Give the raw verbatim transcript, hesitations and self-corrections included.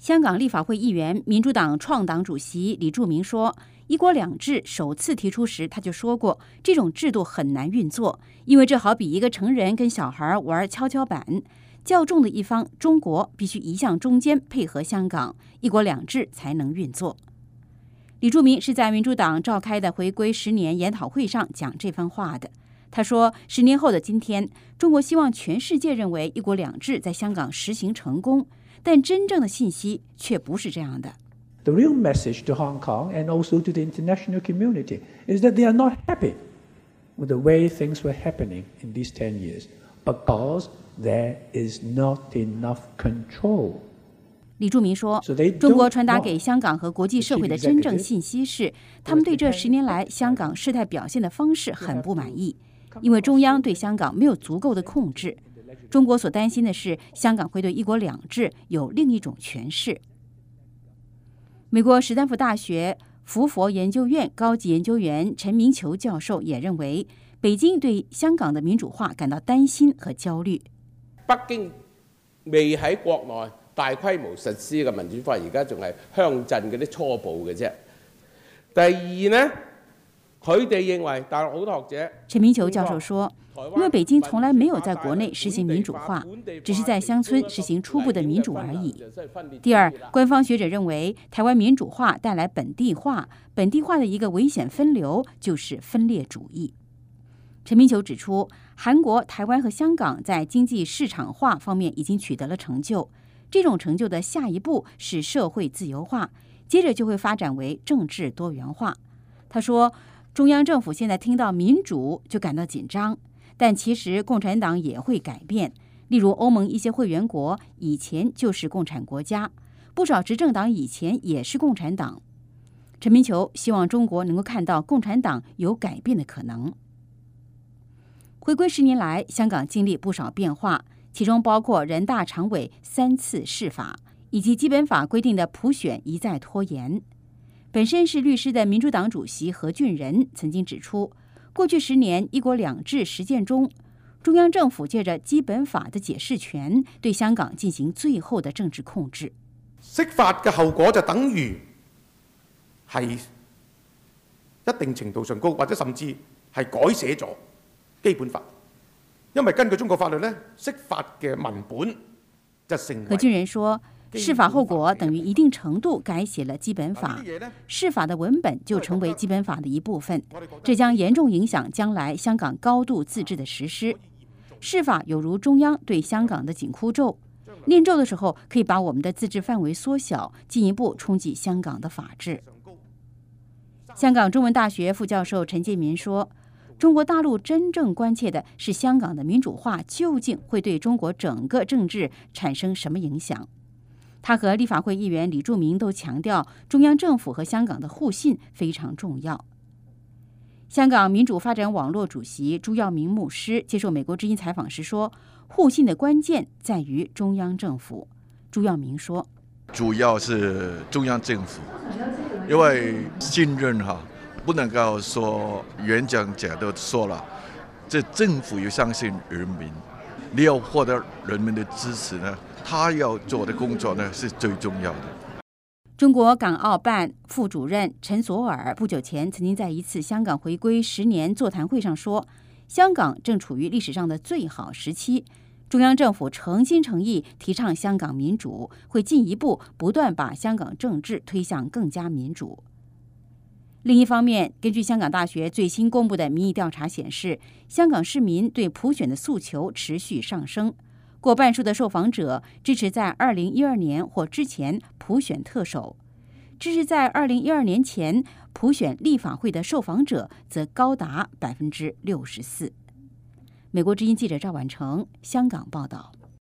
香港立法会议员、民主党创党主席李柱铭说，一国两制首次提出时，他就说过，这种制度很难运作，因为这好比一个成人跟小孩玩跷跷板，较重的一方中国必须移向中间配合香港，一国两制才能运作。李柱铭是在民主党召开的回归十年研讨会上讲这番话的。他说，十年后的今天，中国希望全世界认为一国两制在香港实行成功，但真正的信息却不是这样的。 The real message to Hong Kong and also to the international community is that they are not happy with the way things were happening in these ten years because there is not enough control. 李柱铭说，中国传达给香港和国际社会的真正信息是，他们对这十年来香港事态表现的方式很不满意，因为中央对香港没有足够的控制。中国所担心的是，香港会对一国两制有另一种诠释。美国史丹福大学福佛研究院高级研究员陈明球教授也认为，北京对香港的民主化感到担心和焦虑。 北京未喺國內大規模實施嘅民主化，而家仲係鄉鎮嗰啲初步嘅啫。第二呢，佢哋認為大陸好多學者陳明球教授說，因為北京從來沒有在國內實行民主化，只是在鄉村實行初步的民主而已。第二，官方學者認為，台灣民主化帶來本地化，本地化的一個危險分流就是分裂主義。陳明球指出，韓國、台灣和香港在經濟市場化方面已經取得了成就，這種成就的下一步是社會自由化，接着就會發展為政治多元化。他說，中央政府現在聽到民主就感到緊張，但其實共產黨也會改變。例如歐盟一些會員國以前就是共產國家，不少執政黨以前也是共產黨。陳明球希望中國能夠看到共產黨有改變的可能。回歸十年來，香港經歷不少變化，其中包括人大常委三次釋法，以及基本法規定的普選一再拖延。本身是律師的民主黨主席何俊仁曾經指出，過去十年一國兩制實踐中，中央政府借着基本法的解釋權，對香港進行最後的政治控制。 釋法嘅後果就等於係一定程度上高，或者甚至係改寫咗基本法，因為根據中國法律呢，釋法嘅文本就成為。 何俊仁說，釋法後果等於一定程度改寫了基本法，釋法的文本就成為基本法的一部分，這將嚴重影響將來香港高度自治的實施。釋法有如中央對香港的緊箍咒，念咒的時候可以把我們的自治範圍縮小，進一步衝擊香港的法治。香港中文大學副教授陳建民說，中國大陸真正關切的是香港的民主化究竟會對中國整個政治產生什麼影響。他和立法會議員李柱銘都強調，中央政府和香港的互信非常重要。香港民主發展網絡主席朱耀明牧師接受美國之音採訪時說，互信的關鍵在於中央政府。朱耀明說， 主要是中央政府，因為信任哈。不能夠說演講者都說了，這政府要相信人民，你要獲得人民的支持呢，他要做的工作呢是最重要的。 中國港澳辦副主任陳佐洱不久前曾經在一次香港回歸十年座談會上說，香港正處於歷史上的最好時期，中央政府誠心誠意提倡香港民主，會進一步不斷把香港政治推向更加民主。另一方面，根據香港大學最新公布的民意調查顯示，香港市民對普選的訴求持續上升，過半數的受訪者支持在二零一二年或之前普選特首，支持在二零一二年前普選立法會的受訪者則高達百分之六十四。美國之音記者趙婉成香港報道。